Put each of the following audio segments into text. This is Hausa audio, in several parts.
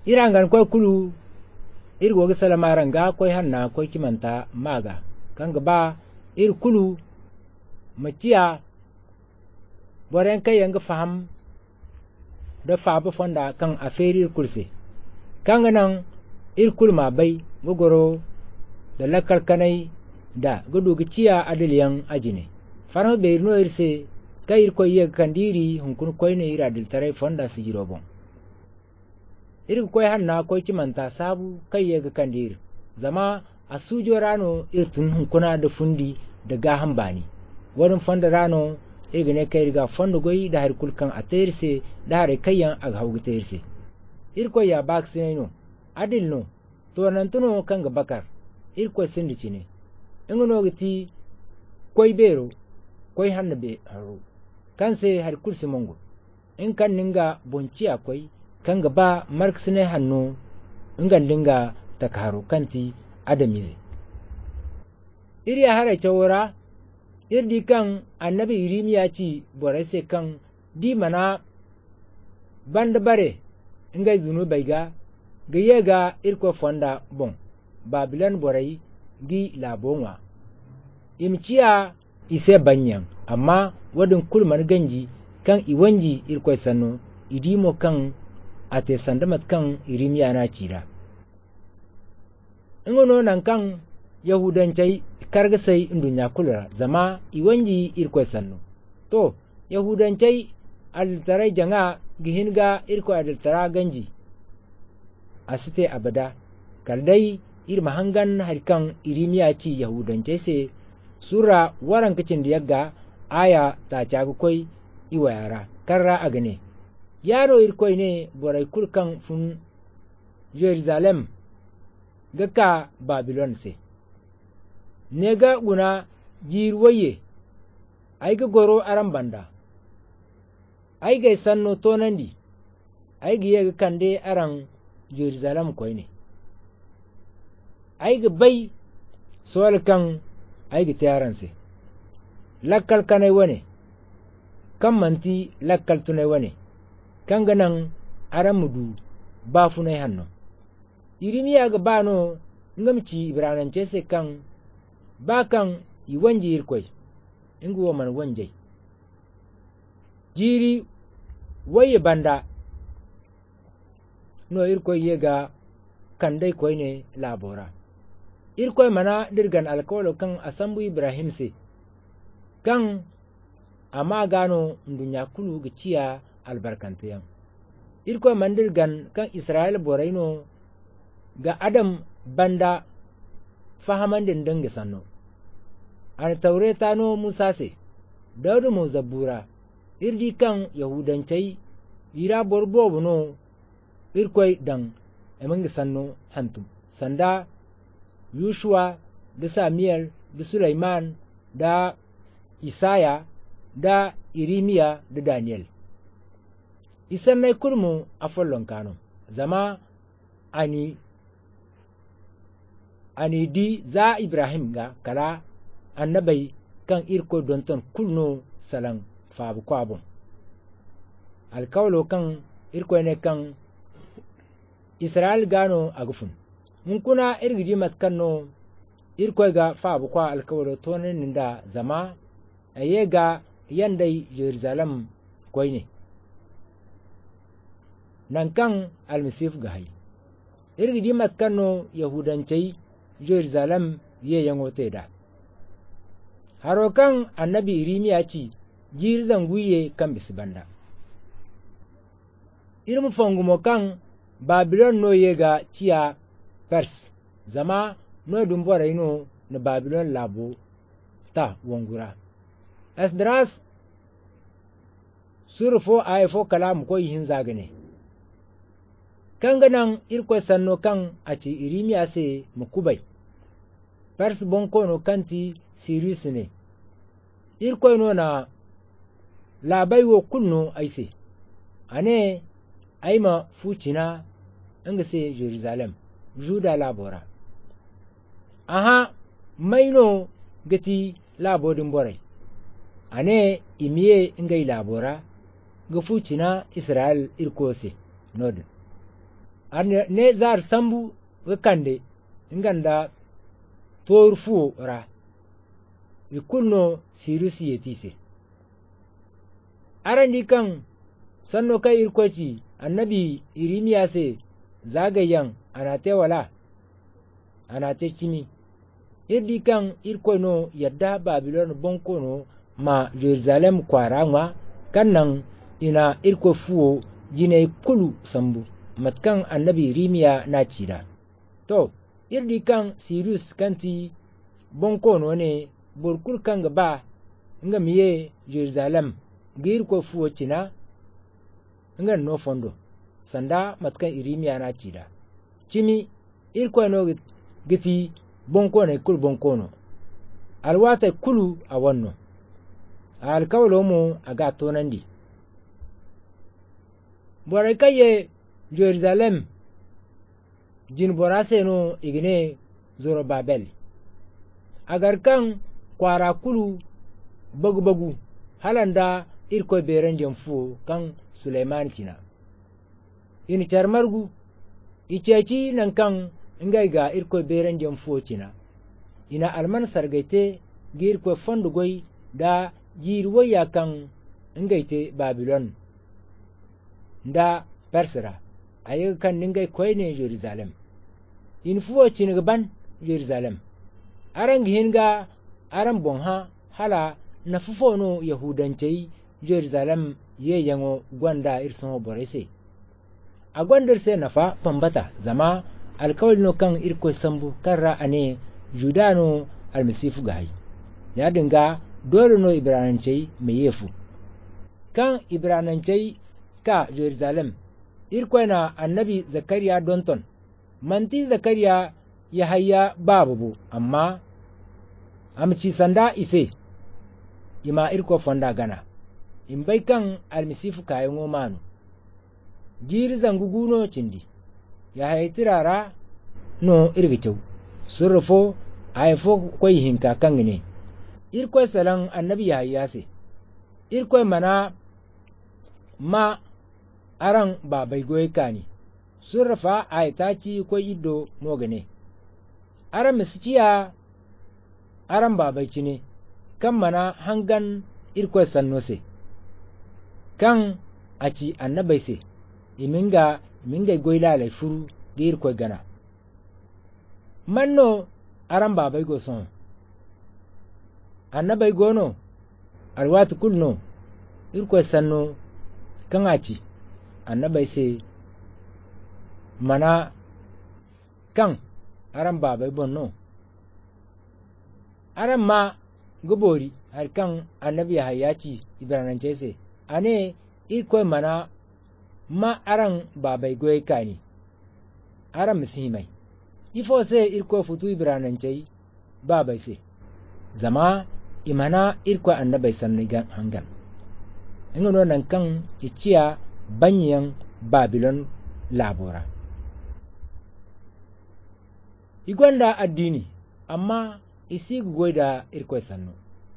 irangan koy kulu irgo ga salamaran ga koy hanna koy kimanta maga kanga ba ir kulu maciya boren kai yanga faham da fabu fonda kan aferi kurse kanga nan ir kulma bai gogoro da lakar kanai da gudu giciya adiliyan ajine farma bai no irse kai ir koy yeg kandiri hunkun koy ne ira dil tare fonda su jirobon ir koy hanna koy kimanta sabu kai yeg kandir zama a sujo rano irtun hunkuna da fundi da gahan bani wurin fonda rano irgine kai riga fonda goyi da har kulkan a tayirse da har kayyan a haugu tayirse irko ya bak sinino adil no to nan tuno kan ga bakar irko sindici ne ingono giti koy bero koy hanna be haro kan sai har kursi mongo in kan ninga bonci akwai kan ga ba marksine hanno ingan dinga takaro kanti adamize iri hare chawara irdi kan annabi irimiya ci borese kan di mana banda bare ingai zunu baiga ga irko fonda bon babilan borai gi labonwa imciya ise banyan amma wadin kulman ganji kan iwanji irko sanno idimo kan ate sandamat kan irimiya na cira ingono nan kan yahudancai karga sai indunya kulra zama iwanji irko sanno to yahudancai altarai janga gihinga irko altara ganji asite abada kaldai irma hangan harkan irimiya ci yahudancai se sura waran kicin da yagga aya ta cagu koi iwa yara karra agane yaro irkoi ne borai kulkan fun Jerusalem gaka Babylon se nega guna jirwaye aiga goro aran banda aiga sanno tonandi aiga yega kande aran Jerusalem koyne aiga bai sol kan aiga tayaranse lakkal kanai wane kan manti lakkal tunai wane kan ganan aran mudu ba funai hanno irimiya ga bano ngamci ibranance se kan bakan iwanji irkoi inguwa man wanjai jiri waye banda no irkoi yega kandai koi ne labora irkoi mana dirgan alkawalo kan asambu ibrahim se kan amma gano ndunya kulu giciya albarkantayan irkoi man dirgan kan isra'il boraino ga adam banda fahaman dindin sanno an taureta no musa se daudu mu zabura irdi kan yahudancai ira borbo no irkoi dan emangi sanno hantum sanda yushua da samuel da sulaiman da isaya da irimiya da daniel isannai kurmu a follon kano zama ani di za ibrahim ga kala annabai kan irko donton kulno salan fabu kwabun alkawlo kan irko ne kan israel gano agufun mun kuna irgidi matkanno irko ga fabu kwa alkawlo tonin da zama aye ga yandai jerusalem koyne nan kan almisif ga hay irgidi matkanno yahudancai Jerusalem ye yango teda harokan annabi irimiya ci jirzan guye kan bisbanda irmu fongumo kan Babylon no yega ciya Pers zama no dumbora ino na Babylon labo ta wongura Esdras surfo ayfo kalam ko yin zagane kanganan irko sanno kan a ci irimiya se mukubai Pers bonko no kanti Sirius ne irko no na labai wo kunno aise ane aima fucina anga se Jerusalem Juda labora aha maino gati labodin borai ane imiye ingai labora ga fucina Israel irko se nodin ne zar sambu kande inganda tor fuo ra ikulno sirisi yetise arandi kan sanno kai irkoci annabi irimiya se zagayen anate wala anate kimi irdi kan irkono yadda babilon bonkono ma jerusalem kwara ma kannan ina irko fuo jine kulu sambu matkan annabi irimiya na cida to irdi kan sirius kanti bonkono ne burkul kan gaba nga miye jerusalem gir ko fuwo cina nga no fondo sanda matkan irimiya na cida cimi irko no giti bonkono kul bonkono alwata kulu a wannan alkawlo mu aga tonandi bore kaye jerusalem jin borase no igine zoro babel agar kan kwara kulu bagu halanda irko beren jamfu kan suleiman cina in charmargu iceci nan kan ngai ga irko beren jamfu cina ina alman sargaite gir ko fondugoi da jirwaya kan ngaite babylon da persera ayi kan ningai koyne jerusalem in fuwo cin ban jerusalem aran hinga aran bonha hala na fufono yahudancei jerusalem ye yango gwanda irson borese a gwandar se nafa pambata zama alkawal no kan irko sambu karra ane judano almasifu gai ya dinga dole no ibranancei me yefu kan ibranancei ka jerusalem irko na annabi zakariya donton manti zakariya ya hayya babu amma amci sanda ise ima irko fonda gana in bai kan almisifu kayan omanu jiri zanguguno cindi ya haitirara no irgicau surrufo haifo kwai hinka kan ne irko salan annabi ya hayya se irko mana ma aran babai goyi kani surrufa haitaci kwai iddo mogane aran misiciya aran babaici ne kan mana hangan irko sannose kan aci annabai se iminga goyi lalai furu da irko gana manno aran babai go son annabai gono alwatu kulno irko sanno kan aci annabai se mana kan aran babai bonno aran ma gubori har kan annabi hayaci ibranance se ane irko mana ma aran babai goyi kani aran musimai ifo se irko futu ibranance babai se zama imana irko annabai sannigan hangan ingano nan kan iciya banyan babilon labora igwanda addini amma isi goida irko sannu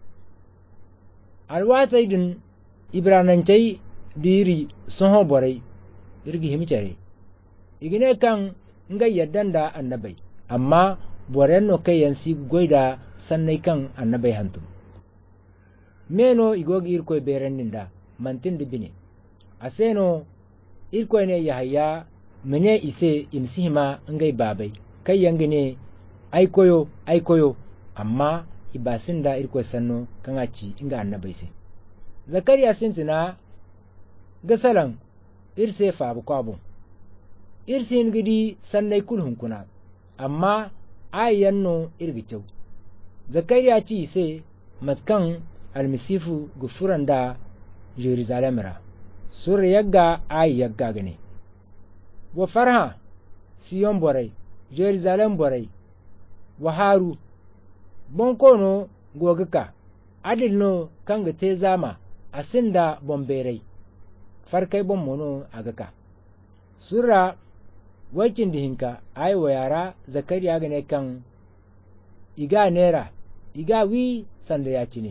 alwata idin ibranancai diri soho borai irgi himcare igine kan nga yaddan da annabai amma boren no kai yansi goida sannai kan annabai hantum meno igogi irko berennin da mantin dibine aseno irko ne yahaya mene ise imsihima ngai babai kai yangine aikoyo amma ibasin da irko sanno kan aci inga annabai se zakariya sintina gasalan irse fabu kwabo irsin gidi sannai kulhun kuna amma ayyanno irgicau zakariya ci se matkan almisifu gufuran da jerusalemra sur yagga yagga gane wa farha siyon borai jerusalem borai wa haru bonkono gogika adilno kanga te zama asinda bomberai farkai bon mono agaka sura wacin dihinka ai wa yara zakariya gane kan iga nera iga wi sanda ya ci ne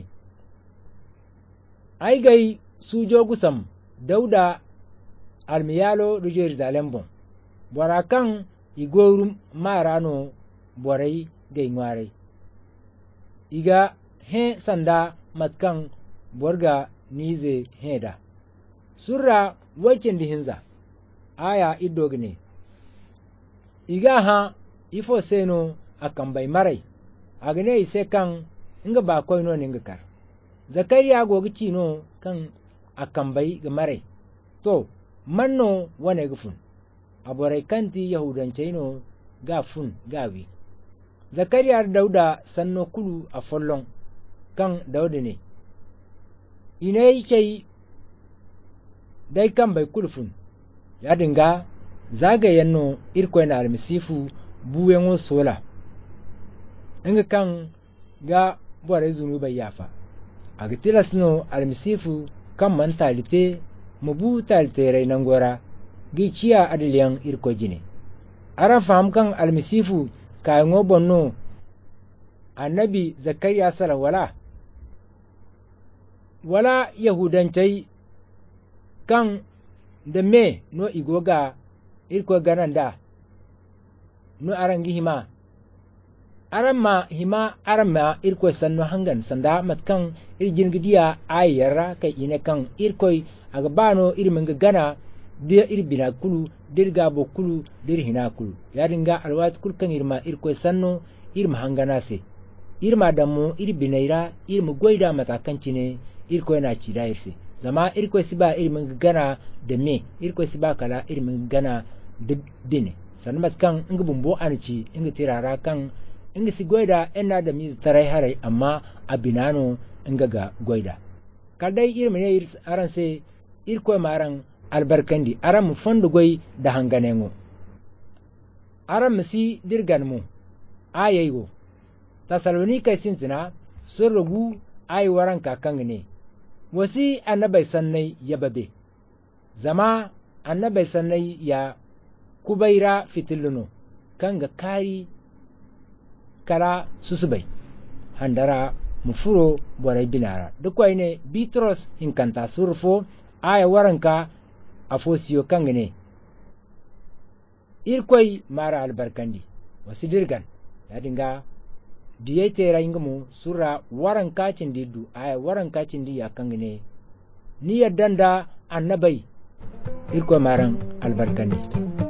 ai gai sujo gusam dauda almiyalo da jerusalem bon bora kan igorum marano borai gai ngware iga he sanda matkan borga nize heda surra wacin dihinza aya idogne iga ha ifo seno akan bai marai agne ise kan inga ba koino ninga kar zakariya gogi cino kan akan bai ga marai to manno wane gufun aborai kanti yahudancaino ga fun gawi zakariya dauda sanno kulu a follon kan dauda ne ina yake dai kan bai kulfun ya dinga zagayen no irko na almisifu buwen sola inga kan ga bore zunubai yafa a gitilas no almisifu kan man talite mubu talite rainan gora gi kiya adiliyan irko jine aran faham kan almisifu kayan bonno annabi zakariya sala wala yahudancai kan da me no igoga irko gananda no arangi hima aran ma irko sanno hangan sanda matkan irjin gidiya ayara kai ine kan irkoi aga bano irmin gana dir irbina kulu dir gabo kulu dir hina kulu ya dinga alwat kulkan irma irko sanno irma hangana se irma dammo irbinaira irma goida matakanci ne irko yana ci dairse zama irko siba irmin gana da me irko siba kala irmin gana da dine sannan matkan inga bumbo anci inga tirara kan inga si goida ina da miz tarai harai amma abinano inga ga goida kaldai irmine aran se irko maran albarkandi aran mu fondo goy da hanganengo aran misi dirgan mu ayaygo Tasalonika sintina sun rugu ai waran kakan ne wasi annabai sannai ya babe zama annabai sannai ya kubaira fitilluno kan ga kari kala susubai handara mufuro borai binara duk ne Bitros hinkanta surfo aya waranka a fosiyo kan ne irkoi mara albarkandi wasu dirgan ya dinga diye tera ingamu sura waran kacin didu aya waran kacin di akan ne ni yaddan da annabai irko maran albarkani